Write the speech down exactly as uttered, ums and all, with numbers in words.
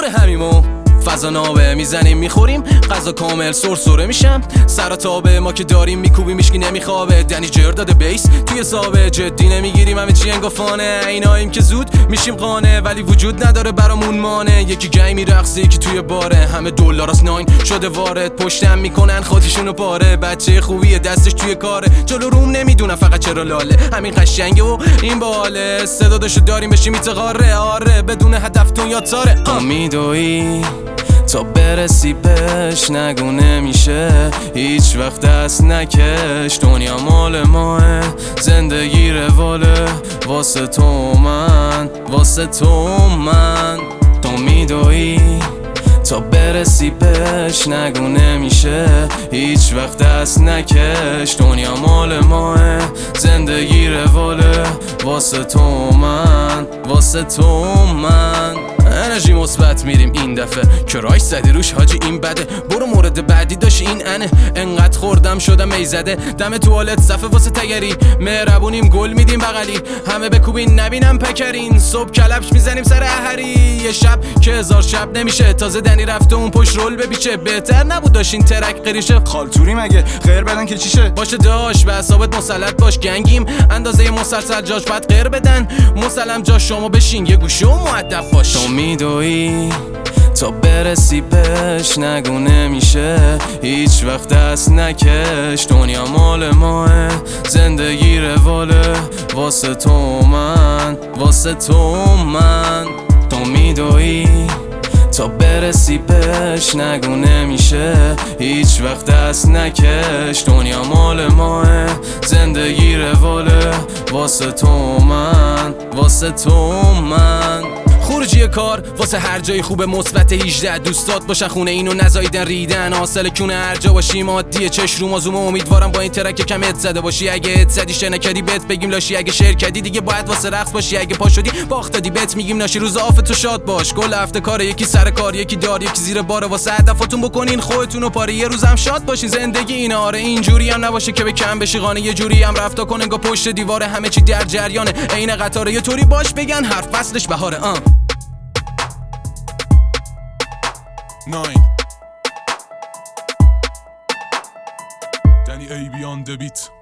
دور همیمو فضا نابه میزنیم میخوریم غذا کامل سرسره میشم سرا تابه ما که داریم میکوبیم میشکی نمیخوابه دنی جر داده بیس توی سابه جدی نمیگیریم همه چی انگافانه ایناییم که زود میشیم قانه ولی وجود نداره برامون مانه یکی گی میرقصه یکی توی باره همه دولاراس ناین شده وارد پشتم میکنن خودشونو پاره بچه خوبیه دستش توی کاره جلو روم نمیدونم فقط چرا لاله همین قشنگه و این باله صدا داشو داریم بشیم میتقاره آره بدون هدف تو یاد ساره امیدویی تا برسی بهش نگو نمیشه هیچ وقت دست نکش دنیا مال ماه زندگی رواله واسه تو من واسه تو من تو میدوی تا برسی بهش نگو نمیشه هیچ وقت دست نکش دنیا مال ماه زندگی رواله واسه تو من واسه تو من انرژی مثبت میریم این دفعه کرایش زدی روش حاجی این بده برو مورد بعدی داشت این انه انقدر خوردم شدم ایزده دم توالت صفه واسه تگری مهربونیم گل میدیم بغلی همه بکوبین نبینم پکرین صبح کلبش میزنیم سر احری یه شب که هزار شب نمیشه تازه دنی رفته اون پشت رول ببیچه بهتر نبود داشتین ترک قریشه خالتوری مگه غیر بدن که چیشه باشه داش به حسابت مسلط باش گنگیم اندازه مسلسل جاش باید غیر بدن مسلم جاش شما بشین یه گوشه و مؤدب باش تو میدوی تا برسی بهش نگو نمیشه هیچ وقت دست نکش دنیا مال ماه زندگی رواله واسه تو من واسه تو من تو میدوی تا برسی بهش نگو نمیشه هیچ وقت دست نکش دنیا مال ماه زندگی رواله واسه تو من واسه تو من خروجی کار واسه هر جای خوبه مثبت هجده دوستات باشن خونه اینو نزاییدن ریدن حاصل کونه هر جا باشی مادیه چش رو مازوم امیدوارم با این ترک کم ات زده باشی اگه ات زدی شنه کردی بهت بگیم لاشی اگه شعر کردی دیگه باید واسه رقص باشی اگه پا شدی باخت دادی بهت میگیم ناشی روز آف تو شاد باش کل هفته کار یکی سر کار یکی دار یکی زیر بار واسه هدفتون بکنین خودتون و پاره یه روزم شاد باشین زندگی اینا آره اینجوری هم نباشه که به کم بشی قانه یه جوری هم رفتا کن انگار پشت دیواره همه چی در جریانه عین قطاره یه طوری باش بگن هر فصلش بهاره آ nine Danny A beyond the beat